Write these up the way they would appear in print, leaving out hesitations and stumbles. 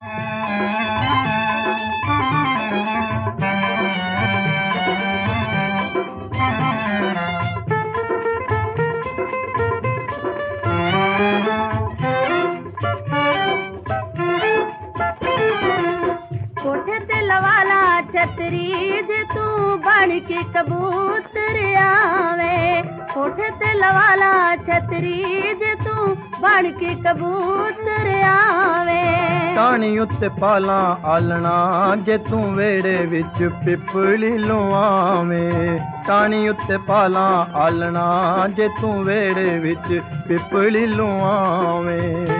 कोठे ते लवाला छतरी जे तू बन के कबूतर आवे। कोठे ते लवाला छतरी जे तू बन के कबूतर आवे। टाणी उत्ते पाला आलना जे तू वेड़े विच पिपली लुआवे। टाणी उत्ते पाला आलना जे तू वेड़े विच पिपली लुआवे।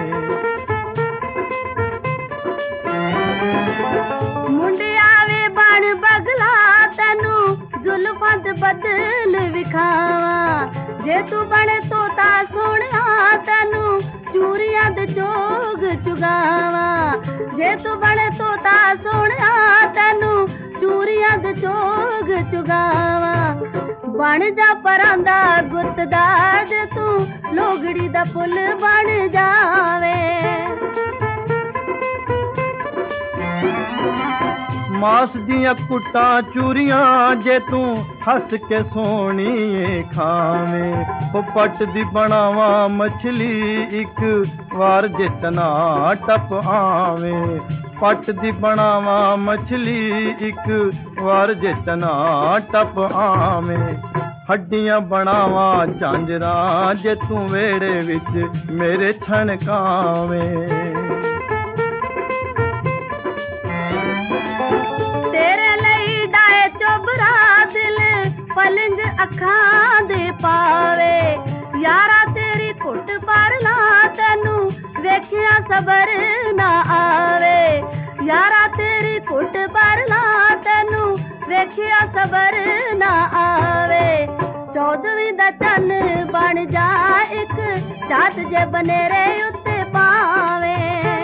बदल विखावा जे तू बने तोता सोनिया तेनू चूरियां दे चोग चुगावा। जे तू बने तोता सोनिया तेनू चूरियां दे चोग चुगावा। बन जा परांदा गुत्तदा जे तू लोगड़ी दा पुल बन जावे। मास दियां कुट्टा चूरियां जे तू हस के सोनी खावे। ओ पट दी बनावा मछली एक वार जे तना टप आवे। पट दी बनावा मछली एक वार जे तना टप आवे। हड्डियां बनावा झांजरा जे तू वेड़े विच मेरे छणकावे। पलंग अखां दे पावे यारा तेरी घुट पर ला तेनू वेखिया सबर ना आवे। यारा तेरी घुट पर ला तेनू वेखिया सबर ना आवे। 14वीं दा चन बन जा एक चात जे बनेरे उत्ते पावे।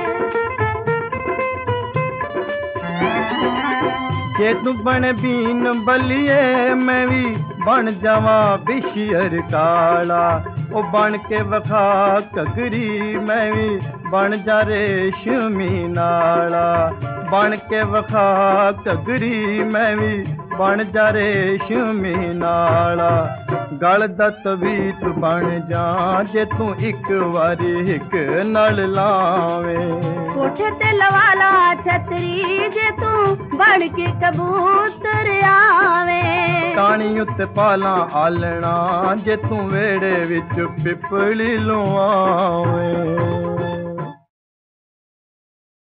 जे तू बन बीन बलिए मैं भी बन जावा बिशियर काला। ओ बन के वखा कगरी मैं भी बन जा रेशमी नाला। बन के वखा कगरी मैं भी बन जा रेशमी नाला। गल दा तवीत बन जा जे तू एक वारी हिक नल लावे। कोठे ते लवाला छतरी जे तू बन के कबूतर आवे। टाणी उत्ते पाला आलना जे तू वेड़े विच पिपली लुआवे।